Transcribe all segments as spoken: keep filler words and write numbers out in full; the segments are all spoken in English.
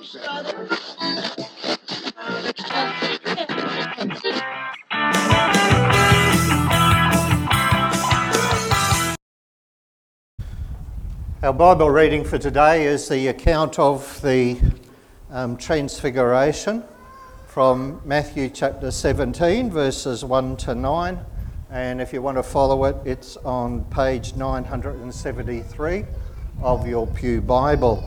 Our Bible reading for today is the account of the um, Transfiguration from Matthew chapter seventeen, verses one to nine. And if you want to follow it, it's on page nine hundred seventy-three of your Pew Bible.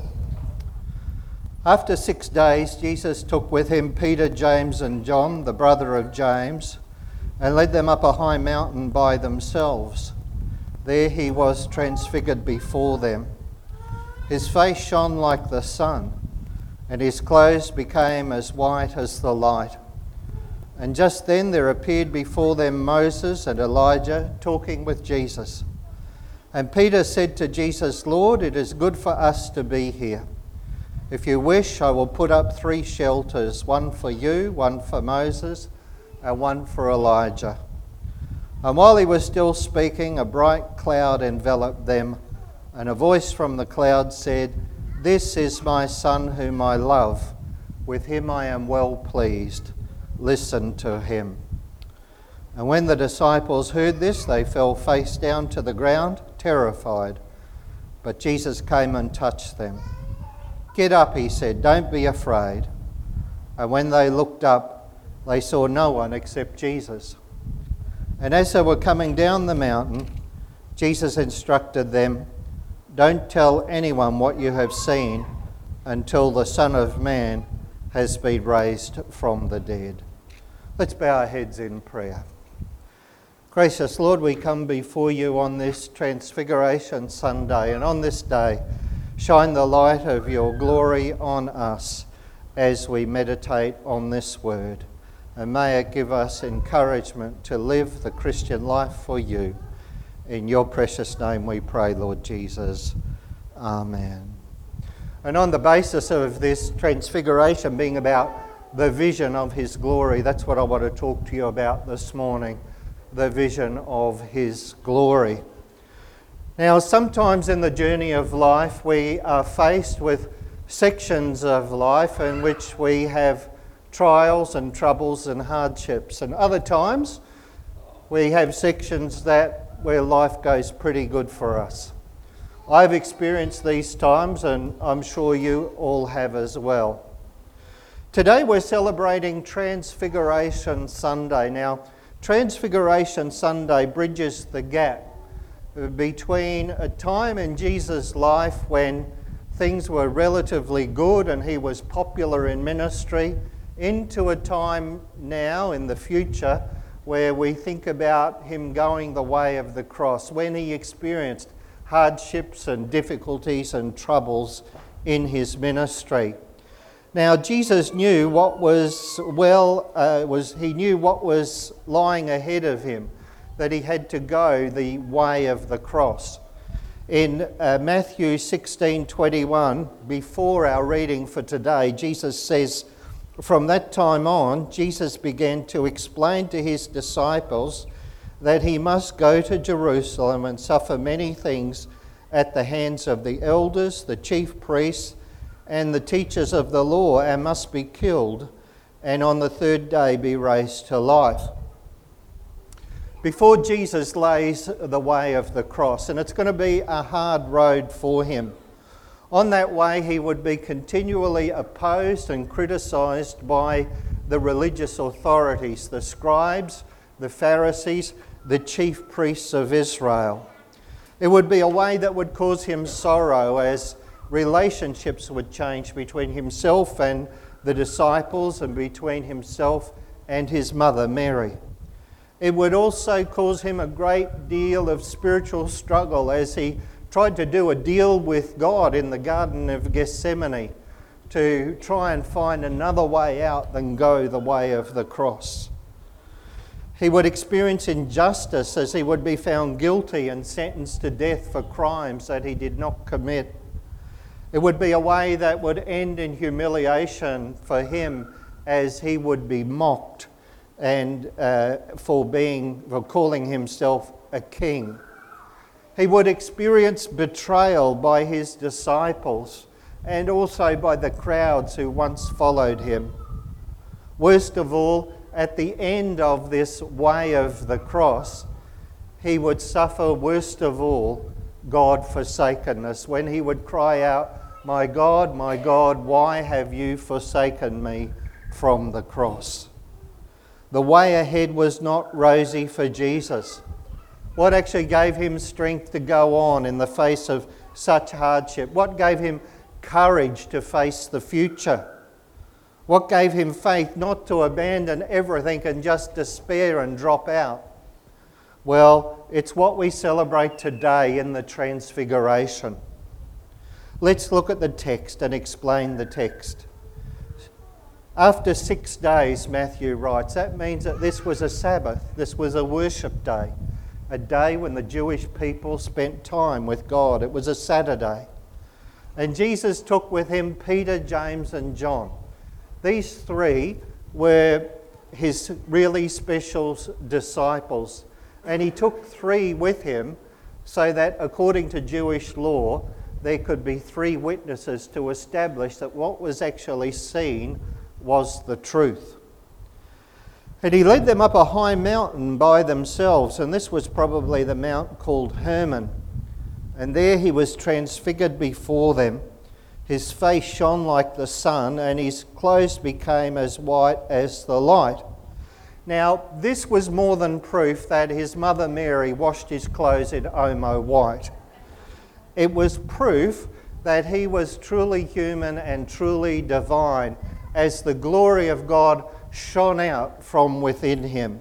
After six days, Jesus took with him Peter, James and John, the brother of James, and led them up a high mountain by themselves. There he was transfigured before them. His face shone like the sun, and his clothes became as white as the light. And just then there appeared before them Moses and Elijah talking with Jesus. And Peter said to Jesus, "Lord, it is good for us to be here. If you wish, I will put up three shelters, one for you, one for Moses, and one for Elijah." And while he was still speaking, a bright cloud enveloped them, and a voice from the cloud said, "This is my Son whom I love. With him I am well pleased. Listen to him." And when the disciples heard this, they fell face down to the ground, terrified. But Jesus came and touched them. "Get up," he said, "don't be afraid." And when they looked up, they saw no one except Jesus. And as they were coming down the mountain, Jesus instructed them, "Don't tell anyone what you have seen until the Son of Man has been raised from the dead." Let's bow our heads in prayer. Gracious Lord, we come before you on this Transfiguration Sunday, and on this day, shine the light of your glory on us as we meditate on this word. And may it give us encouragement to live the Christian life for you. In your precious name we pray, Lord Jesus. Amen. And on the basis of this Transfiguration being about the vision of his glory, that's what I want to talk to you about this morning, the vision of his glory. Now, sometimes in the journey of life, we are faced with sections of life in which we have trials and troubles and hardships, and other times we have sections that where life goes pretty good for us. I've experienced these times, and I'm sure you all have as well. Today we're celebrating Transfiguration Sunday. Now, Transfiguration Sunday bridges the gap between a time in Jesus' life when things were relatively good and he was popular in ministry, into a time now in the future where we think about him going the way of the cross, when he experienced hardships and difficulties and troubles in his ministry. Now, Jesus knew what was well, uh, was he knew what was lying ahead of him, that he had to go the way of the cross. In uh, Matthew sixteen twenty-one, before our reading for today, Jesus says, "From that time on, Jesus began to explain to his disciples that he must go to Jerusalem and suffer many things at the hands of the elders, the chief priests, and the teachers of the law, and must be killed, and on the third day be raised to life." Before Jesus lays the way of the cross, and it's going to be a hard road for him. On that way, he would be continually opposed and criticised by the religious authorities, the scribes, the Pharisees, the chief priests of Israel. It would be a way that would cause him sorrow, as relationships would change between himself and the disciples, and between himself and his mother Mary. It would also cause him a great deal of spiritual struggle as he tried to do a deal with God in the Garden of Gethsemane to try and find another way out than go the way of the cross. He would experience injustice as he would be found guilty and sentenced to death for crimes that he did not commit. It would be a way that would end in humiliation for him, as he would be mocked and uh, for being for calling himself a king. He would experience betrayal by his disciples and also by the crowds who once followed him. Worst of all, at the end of this way of the cross, he would suffer worst of all God-forsakenness, when he would cry out, "My God, my God, why have you forsaken me?" from the cross. The way ahead was not rosy for Jesus. What actually gave him strength to go on in the face of such hardship? What gave him courage to face the future? What gave him faith not to abandon everything and just despair and drop out? Well, it's what we celebrate today in the Transfiguration. Let's look at the text and explain the text. After six days, Matthew writes, that means that this was a Sabbath, this was a worship day, a day when the Jewish people spent time with God. It was a Saturday. And Jesus took with him Peter, James and John. These three were his really special disciples. And he took three with him so that, according to Jewish law, there could be three witnesses to establish that what was actually seen was the truth. And he led them up a high mountain by themselves, and this was probably the mount called Hermon. And there he was transfigured before them. His face shone like the sun, and his clothes became as white as the light. Now, this was more than proof that his mother Mary washed his clothes in Omo white. It was proof that he was truly human and truly divine, as the glory of God shone out from within him.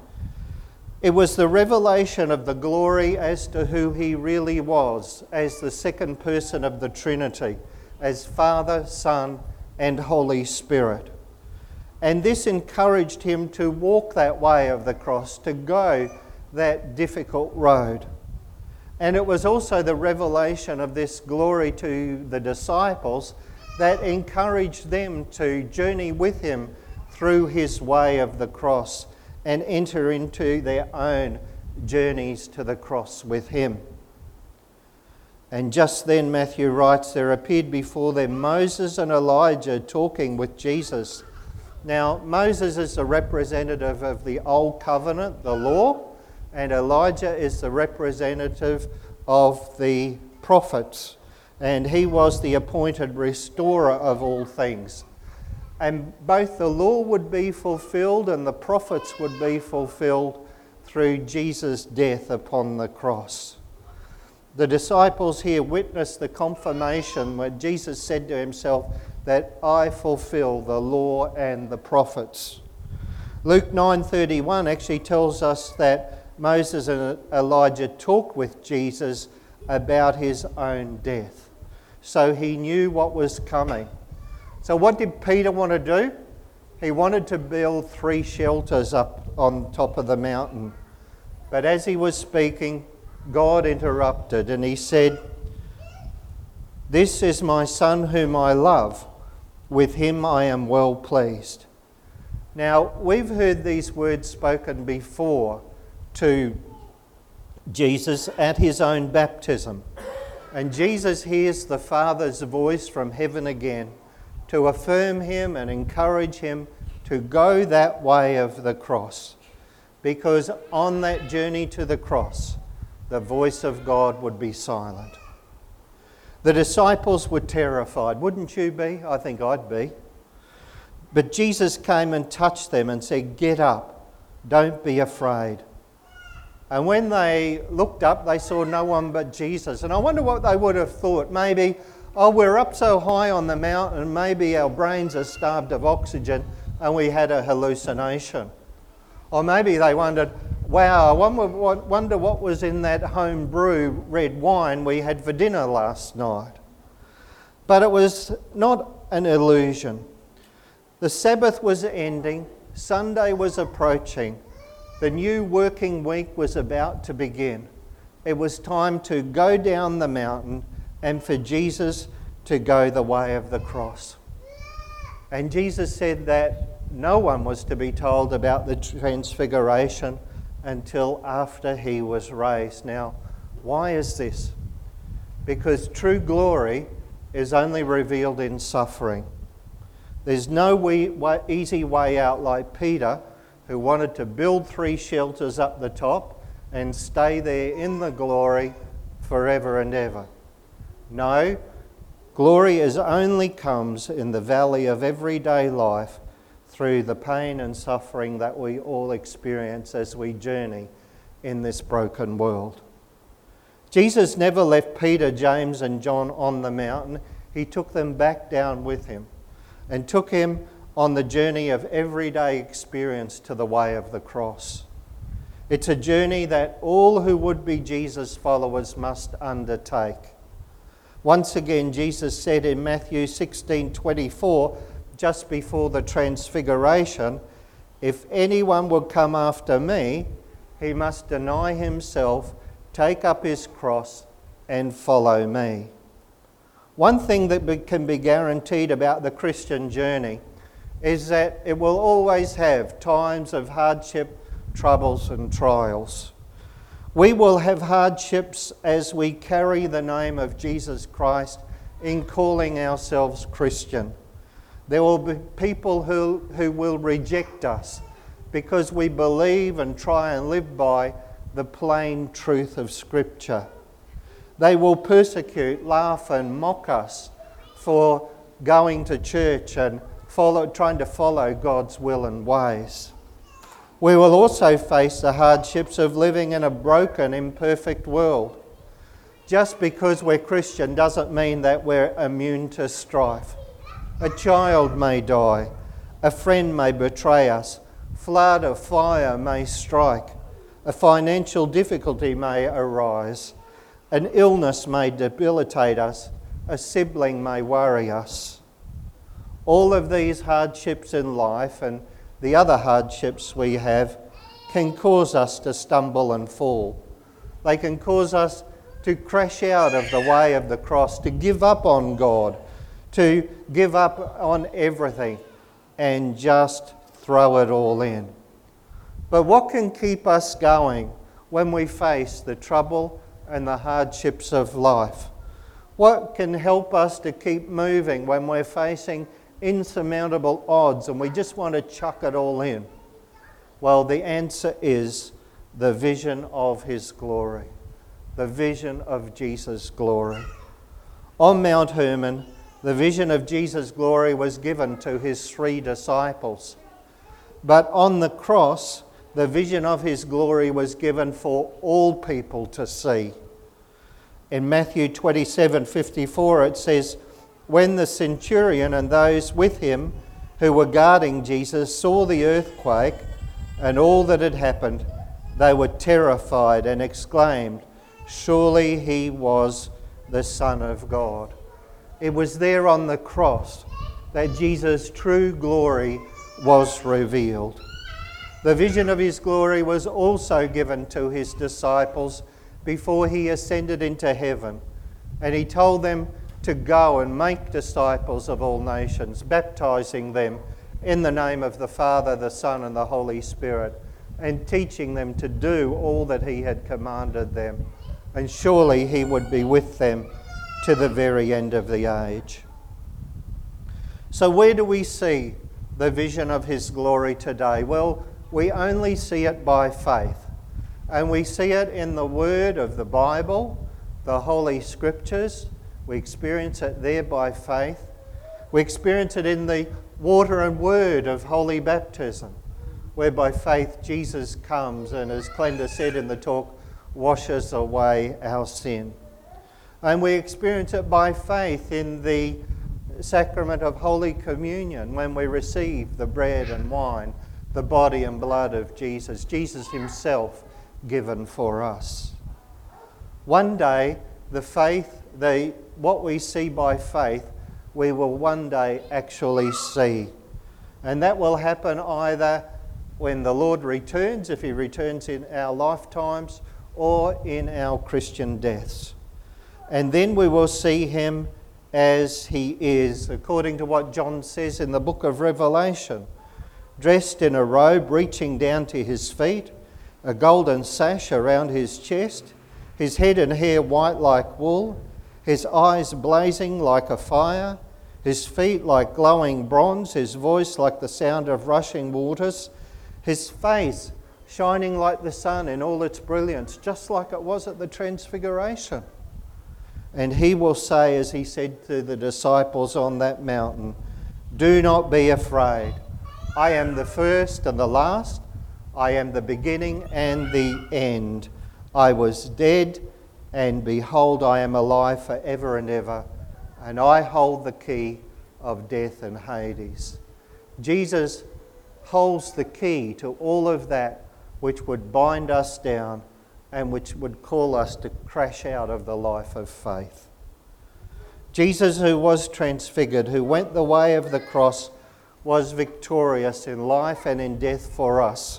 It was the revelation of the glory as to who he really was, as the second person of the Trinity, as Father, Son, and Holy Spirit. And this encouraged him to walk that way of the cross, to go that difficult road. And it was also the revelation of this glory to the disciples that encouraged them to journey with him through his way of the cross and enter into their own journeys to the cross with him. And just then, Matthew writes, there appeared before them Moses and Elijah talking with Jesus. Now, Moses is the representative of the Old Covenant, the law, and Elijah is the representative of the prophets. And he was the appointed restorer of all things. And both the law would be fulfilled and the prophets would be fulfilled through Jesus' death upon the cross. The disciples here witnessed the confirmation when Jesus said to himself that I fulfill the law and the prophets. Luke nine thirty-one actually tells us that Moses and Elijah talked with Jesus about his own death. So he knew what was coming. So what did Peter want to do? He wanted to build three shelters up on top of the mountain. But as he was speaking, God interrupted and he said, "This is my son whom I love. With him I am well pleased." Now, we've heard these words spoken before to Jesus at his own baptism. And Jesus hears the Father's voice from heaven again to affirm him and encourage him to go that way of the cross. Because on that journey to the cross, the voice of God would be silent. The disciples were terrified. Wouldn't you be? I think I'd be. But Jesus came and touched them and said, "Get up, don't be afraid." And when they looked up, they saw no one but Jesus. And I wonder what they would have thought. Maybe, oh, we're up so high on the mountain, maybe our brains are starved of oxygen and we had a hallucination. Or maybe they wondered, wow, I wonder what, wonder what was in that home brew red wine we had for dinner last night. But it was not an illusion. The Sabbath was ending, Sunday was approaching, the new working week was about to begin. It was time to go down the mountain and for Jesus to go the way of the cross. And Jesus said that no one was to be told about the transfiguration until after he was raised. Now, why is this? Because true glory is only revealed in suffering. There's no way, way, easy way out like Peter, who wanted to build three shelters up the top and stay there in the glory forever and ever. No, glory is only comes in the valley of everyday life through the pain and suffering that we all experience as we journey in this broken world. Jesus never left Peter, James and John on the mountain. He took them back down with him and took him on the journey of everyday experience to the way of the cross. It's a journey that all who would be Jesus followers must undertake. Once again, Jesus said in Matthew sixteen twenty-four, just before the transfiguration, if anyone will come after me, he must deny himself, take up his cross and follow me. One thing that can be guaranteed about the Christian journey is that it will always have times of hardship, troubles and trials. We will have hardships as we carry the name of Jesus Christ in calling ourselves Christian. There will be people who, who will reject us because we believe and try and live by the plain truth of Scripture. They will persecute, laugh and mock us for going to church and follow, trying to follow God's will and ways. We will also face the hardships of living in a broken, imperfect world. Just because we're Christian doesn't mean that we're immune to strife. A child may die, a friend may betray us, flood or fire may strike, a financial difficulty may arise, an illness may debilitate us, a sibling may worry us. All of these hardships in life and the other hardships we have can cause us to stumble and fall. They can cause us to crash out of the way of the cross, to give up on God, to give up on everything and just throw it all in. But what can keep us going when we face the trouble and the hardships of life? What can help us to keep moving when we're facing insurmountable odds and we just want to chuck it all in? Well, the answer is the vision of His glory, the vision of Jesus' glory. On Mount Hermon, the vision of Jesus' glory was given to His three disciples. But on the cross, the vision of His glory was given for all people to see. In Matthew twenty-seven fifty-four it says, when the centurion and those with him who were guarding Jesus saw the earthquake and all that had happened, they were terrified and exclaimed, surely He was the Son of God. It was there on the cross that Jesus' true glory was revealed. The vision of His glory was also given to His disciples before He ascended into heaven, and He told them to go and make disciples of all nations, baptizing them in the name of the Father, the Son and the Holy Spirit, and teaching them to do all that He had commanded them. And surely He would be with them to the very end of the age. So where do we see the vision of His glory today? Well, we only see it by faith. And we see it in the word of the Bible, the Holy Scriptures. We experience it there by faith. We experience it in the water and word of holy baptism, where by faith Jesus comes and, as Glenda said in the talk, washes away our sin. And we experience it by faith in the sacrament of Holy Communion, when we receive the bread and wine, the body and blood of Jesus, Jesus Himself given for us. One day, the faith, the what we see by faith, we will one day actually see. And that will happen either when the Lord returns, if He returns in our lifetimes, or in our Christian deaths. And then we will see Him as He is, according to what John says in the book of Revelation, dressed in a robe reaching down to His feet, a golden sash around His chest, His head and hair white like wool, his eyes blazing like a fire, his feet like glowing bronze, his voice like the sound of rushing waters, his face shining like the sun in all its brilliance, just like it was at the Transfiguration. And he will say, as he said to the disciples on that mountain, "Do not be afraid. I am the first and the last. I am the beginning and the end. I was dead, and behold, I am alive forever and ever, and I hold the key of death and Hades." Jesus holds the key to all of that which would bind us down and which would call us to crash out of the life of faith. Jesus, who was transfigured, who went the way of the cross, was victorious in life and in death for us.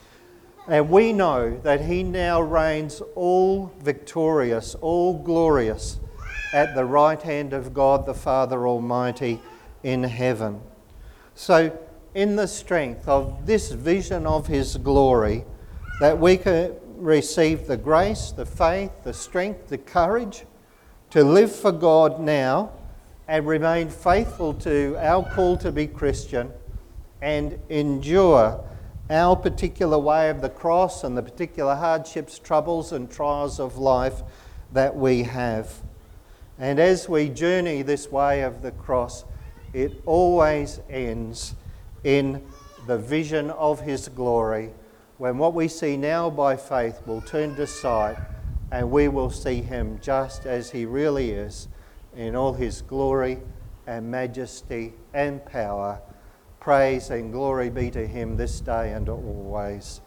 And we know that he now reigns all victorious, all glorious, at the right hand of God the Father Almighty in heaven. So, in the strength of this vision of his glory, that we can receive the grace, the faith, the strength, the courage to live for God now and remain faithful to our call to be Christian and endure our particular way of the cross and the particular hardships, troubles and trials of life that we have. And as we journey this way of the cross, it always ends in the vision of his glory, when what we see now by faith will turn to sight and we will see him just as he really is, in all his glory and majesty and power. Praise and glory be to him this day and always.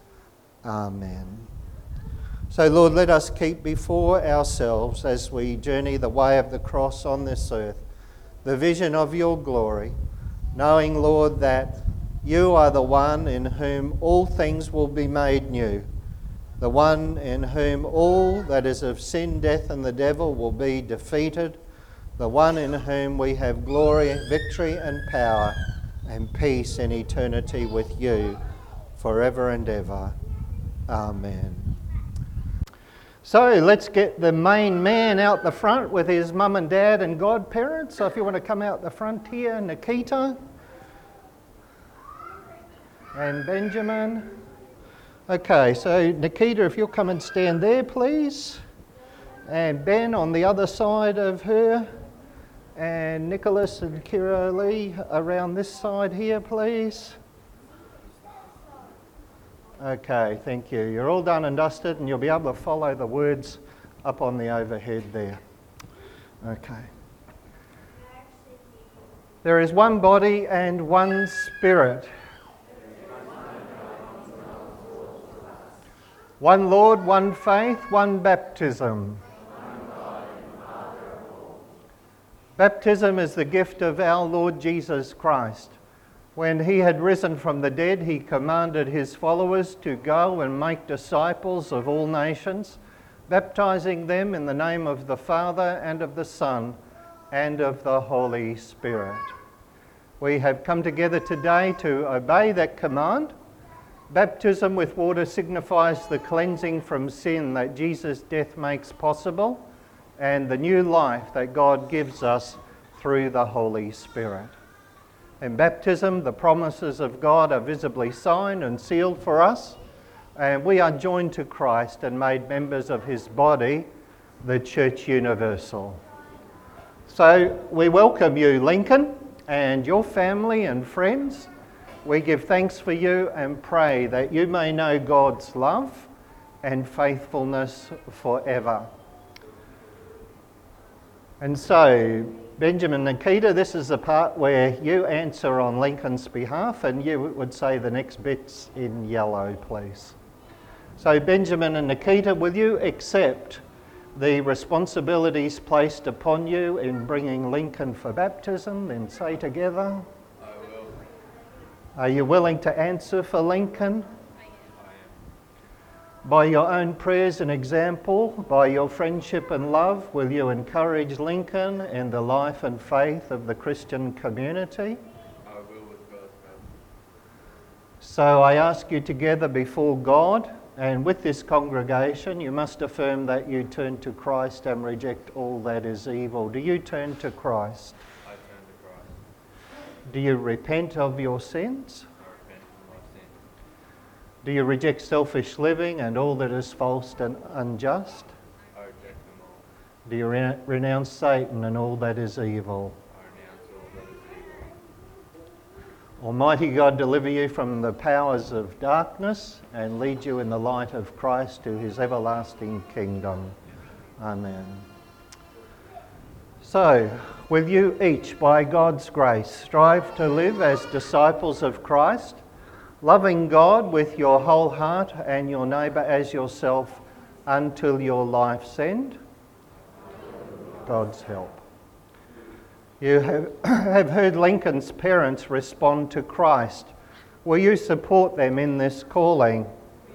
Amen. So Lord, let us keep before ourselves, as we journey the way of the cross on this earth, the vision of your glory, knowing, Lord, that you are the one in whom all things will be made new, the one in whom all that is of sin, death and the devil will be defeated, the one in whom we have glory, victory and power and peace in eternity with you forever and ever. Amen. So let's get the main man out the front with his mum and dad and godparents. So if you want to come out the front here, Nikita and Benjamin. Okay, so Nikita, if you'll come and stand there, please. And Ben on the other side of her. And Nicholas and Kira Lee around this side here, please. Okay, thank you. You're all done and dusted, and you'll be able to follow the words up on the overhead there. Okay. There is one body and one spirit. One Lord, one faith, one baptism. Baptism is the gift of our Lord Jesus Christ. When he had risen from the dead, he commanded his followers to go and make disciples of all nations, baptizing them in the name of the Father and of the Son and of the Holy Spirit. We have come together today to obey that command. Baptism with water signifies the cleansing from sin that Jesus' death makes possible, and the new life that God gives us through the Holy Spirit. In baptism, the promises of God are visibly signed and sealed for us, and we are joined to Christ and made members of his body, the Church Universal. So we welcome you, Lincoln, and your family and friends. We give thanks for you and pray that you may know God's love and faithfulness forever. And so, Benjamin and Nikita, this is the part where you answer on Lincoln's behalf, and you would say the next bits in yellow, please. So, Benjamin and Nikita, will you accept the responsibilities placed upon you in bringing Lincoln for baptism? Then say together. I will. Are you willing to answer for Lincoln? I am. By your own prayers and example, by your friendship and love, will you encourage Lincoln in the life and faith of the Christian community? I will with God's help. So I ask you together before God And with this congregation, you must affirm that you turn to Christ and reject all that is evil. Do you turn to Christ? I turn to Christ. Do you repent of your sins? I repent of my sins. Do you reject selfish living and all that is false and unjust? I reject them all. Do you re- renounce Satan and all that is evil? I renounce all that is evil. Almighty God, deliver you from the powers of darkness and lead you in the light of Christ to his everlasting kingdom. Amen. So, will you each, by God's grace, strive to live as disciples of Christ, loving God with your whole heart and your neighbour as yourself until your life's end? God's help. You have, have heard Lincoln's parents respond to Christ. Will you support them in this calling?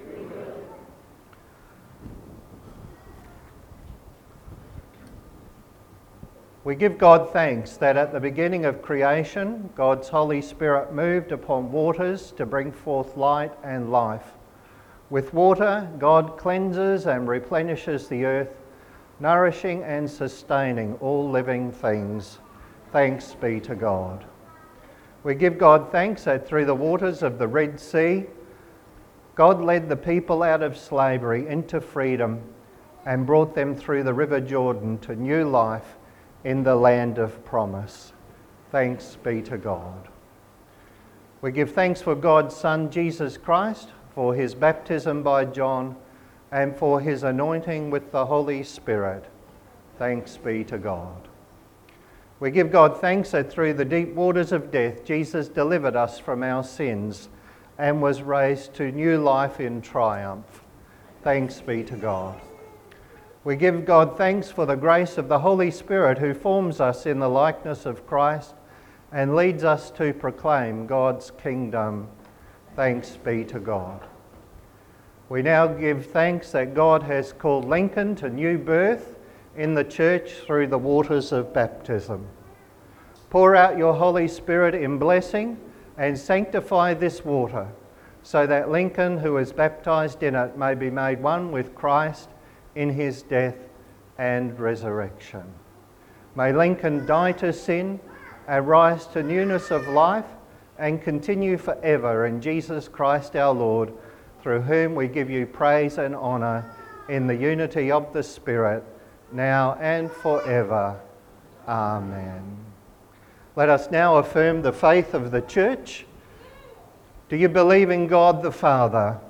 We give God thanks that at the beginning of creation, God's Holy Spirit moved upon waters to bring forth light and life. With water, God cleanses and replenishes the earth, nourishing and sustaining all living things. Thanks be to God. We give God thanks that through the waters of the Red Sea, God led the people out of slavery into freedom and brought them through the River Jordan to new life in the land of promise. Thanks be to God. We give thanks for God's Son, Jesus Christ, for his baptism by John and for his anointing with the Holy Spirit. Thanks be to God. We give God thanks that through the deep waters of death, Jesus delivered us from our sins and was raised to new life in triumph. Thanks be to God. We give God thanks for the grace of the Holy Spirit who forms us in the likeness of Christ and leads us to proclaim God's kingdom. Thanks be to God. We now give thanks that God has called Lincoln to new birth in the church through the waters of baptism. Pour out your Holy Spirit in blessing and sanctify this water so that Lincoln, who is baptised in it, may be made one with Christ in his death and resurrection. May Lincoln die to sin and rise to newness of life and continue forever in Jesus Christ our Lord, through whom we give you praise and honour in the unity of the Spirit, now and forever. Amen. Let us now affirm the faith of the Church. Do you believe in God the Father,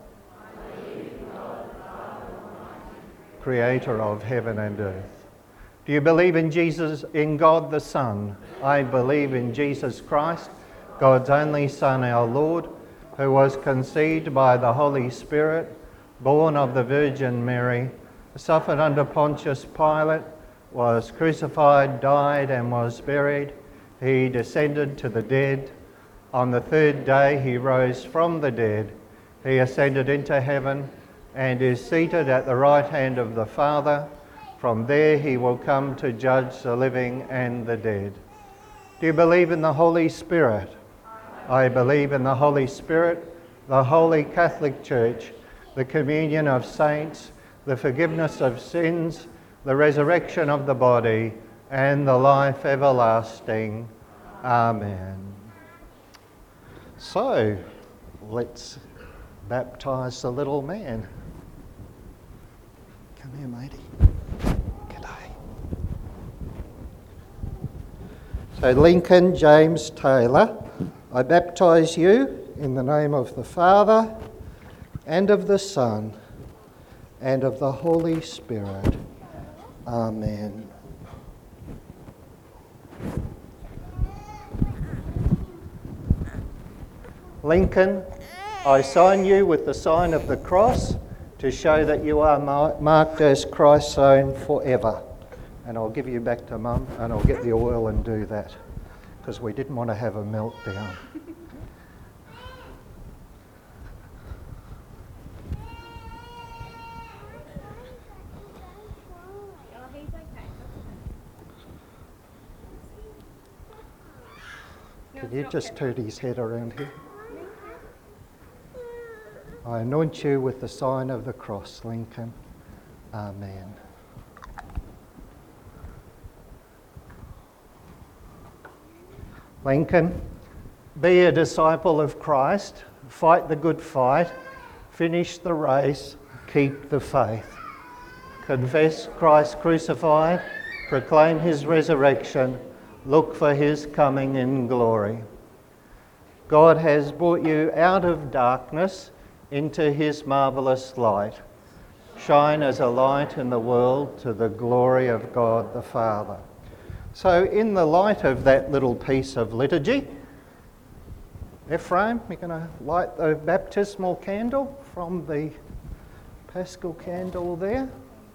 Creator of heaven and earth? Do you believe in Jesus, in God the Son? I believe in Jesus Christ, God's only Son, our Lord, who was conceived by the Holy Spirit, born of the Virgin Mary, suffered under Pontius Pilate, was crucified, died, and was buried. He descended to the dead. On the third day he rose from the dead. He ascended into heaven and is seated at the right hand of the Father. From there he will come to judge the living and the dead. Do you believe in the Holy Spirit? I believe in the Holy Spirit, the Holy Catholic Church, the communion of saints, the forgiveness of sins, the resurrection of the body, and the life everlasting. Amen. So, let's baptise the little man. Come here, matey. G'day. So, Lincoln James Taylor, I baptise you in the name of the Father, and of the Son, and of the Holy Spirit. Amen. Lincoln, I sign you with the sign of the cross to show that you are mar- marked as Christ's own forever. And I'll give you back to Mum and I'll get the oil and do that, because we didn't want to have a meltdown. Can you just turn his head around here? I anoint you with the sign of the cross, Lincoln. Amen. Lincoln, be a disciple of Christ, fight the good fight, finish the race, keep the faith. Confess Christ crucified, proclaim his resurrection, look for his coming in glory. God has brought you out of darkness into his marvellous light. Shine as a light in the world to the glory of God the Father. So in the light of that little piece of liturgy, Ephraim, you're going to light the baptismal candle from the Paschal candle there.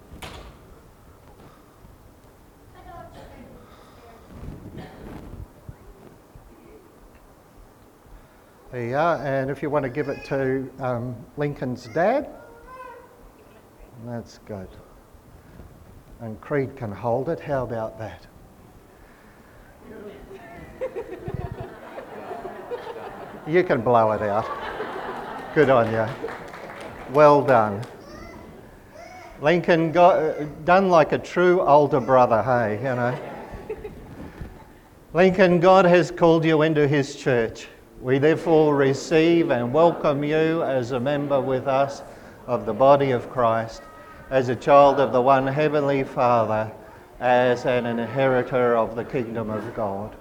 There you are, and if you want to give it to um, Lincoln's dad, that's good. And Creed can hold it, how about that? You can blow it out. Good on you. Well done. Lincoln got done like a true older brother, hey, you know. Lincoln, God has called you into his church. We therefore receive and welcome you as a member with us of the body of Christ, as a child of the one heavenly Father, as an inheritor of the kingdom of God.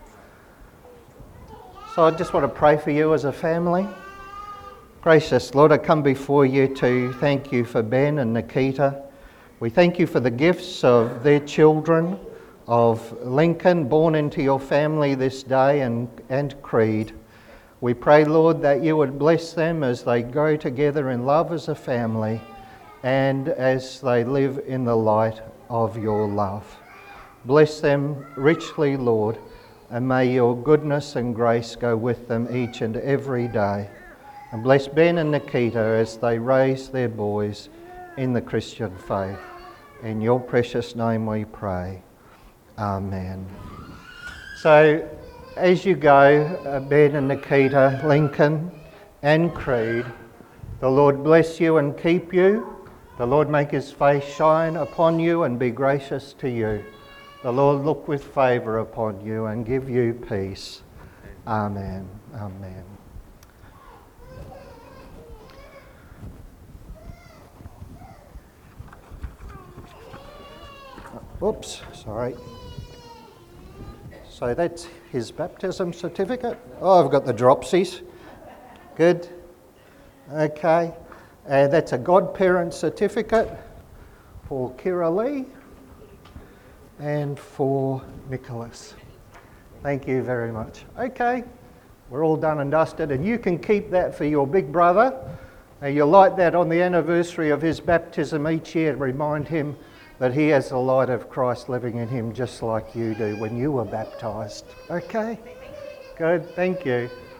So I just want to pray for you as a family. Gracious Lord, I come before you to thank you for Ben and Nikita. We thank you for the gifts of their children, of Lincoln, born into your family this day, and, and Creed. We pray, Lord, that you would bless them as they grow together in love as a family and as they live in the light of your love. Bless them richly, Lord, and may your goodness and grace go with them each and every day. And bless Ben and Nikita as they raise their boys in the Christian faith. In your precious name we pray. Amen. So, as you go, uh, Ben and Nikita, Lincoln and Creed, the Lord bless you and keep you. The Lord make his face shine upon you and be gracious to you. The Lord look with favour upon you and give you peace. Amen. Amen. Oops, sorry. So that's his baptism certificate. Oh, I've got the dropsies. Good. Okay. And that's a godparent certificate for Kira Lee and for Nicholas. Thank you very much. Okay. We're all done and dusted, and you can keep that for your big brother. Uh, you'll light that on the anniversary of his baptism each year to remind him that he has the light of Christ living in him just like you do when you were baptised. Okay? Good, thank you.